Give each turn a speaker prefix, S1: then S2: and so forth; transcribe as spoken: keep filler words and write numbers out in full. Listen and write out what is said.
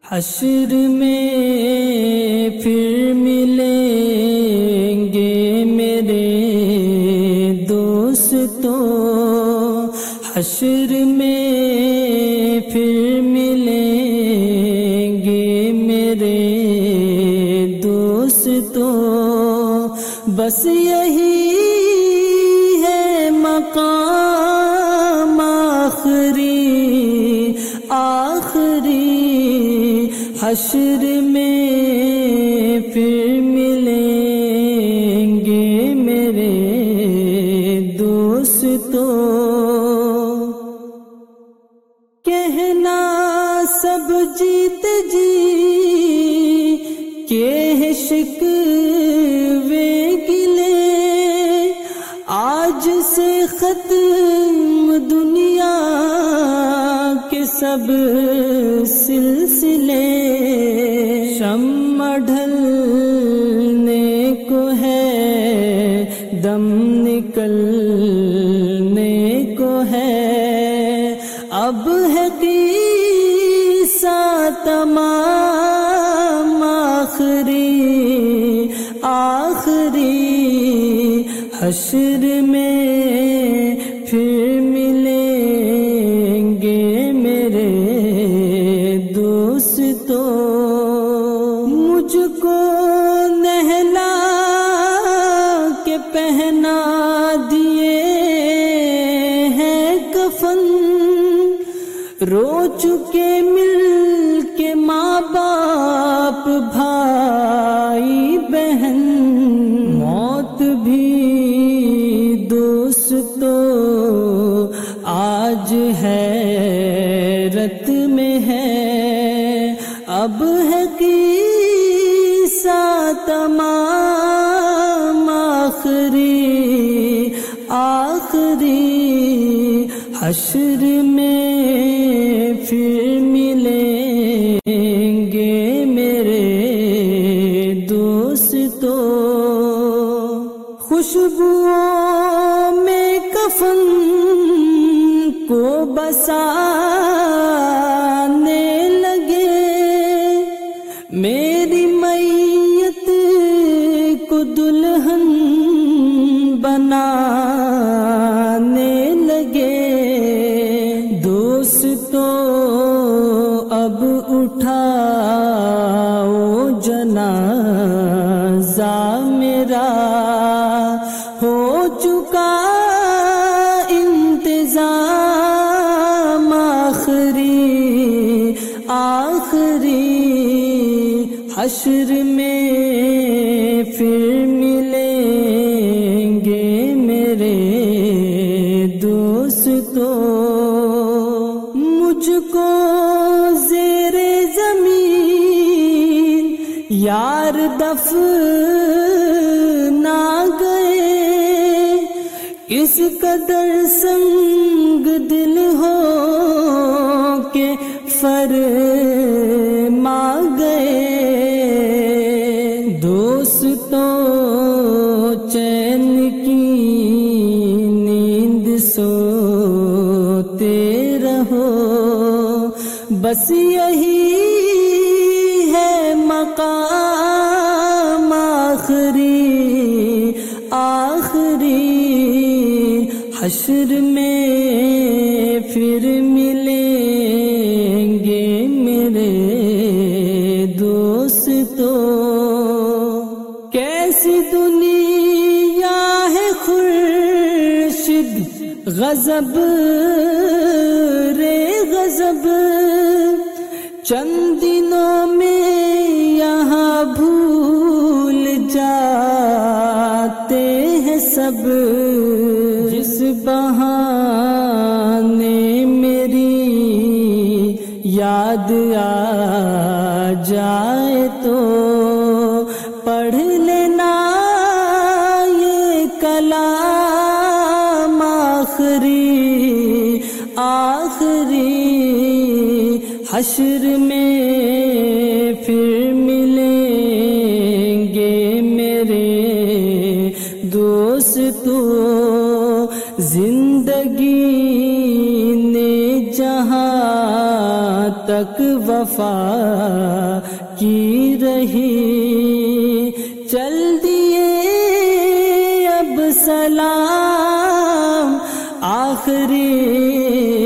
S1: حشر میں پھر ملیں گے میرے دوستوں، حشر میں پھر ملیں گے میرے دوستوں، بس یہی ہے مقام آخری آخری، حشر میں پھر ملیں گے میرے دوستوں۔ کہنا سب جیت جی کے شکوے گلے، آج سے ختم دنیا کے سب سلسلے، شمع ڈھلنے کو ہے دم نکلنے کو ہے، اب ہے قصہ تمام آخری آخری، حشر میں پھر ملیں گے میرے دوستوں۔ مجھ کو نہلا کے پہنا دیے ہیں کفن، رو چکے مل کے ماں باپ بھائی بہن، موت بھی دوستوں آج حیرت میں ہے، اب ہے قصہ تمام آخری آخری، حشر میں پھر ملیں گے میرے دوستوں۔ خوشبوؤں میں کفن کو بسانے لگے، میری میت کو دلہن بنانے لگے، دوستوں اب اٹھاؤ جنازہ میرا، ہو چکا انتظام آخری آخری، حشر میں پھر ملیں گے میرے دوستوں۔ مجھ کو زیر زمین یار دفنا گئے، اس قدر سنگ دل ہو کے فرما گئے، دوستوں چین کی نیند سوتے رہو، بس یہی ہے مقام آخری آخری، حشر میں پھر ملیں گے میرے دوستوں۔ کیسی دنیا ہے خورشید غضب رے غضب، چند دنوں میں یہاں بھول جاتے ہیں سب، جس بہانے میری یاد آ جائے تو پڑھ لینا یہ کلام آخری آخری، حشر میں پھر ملیں گے میرے دوستوں، زندگی نے جہاں تک وفا کی رہی، چل دیے اب سلام آخری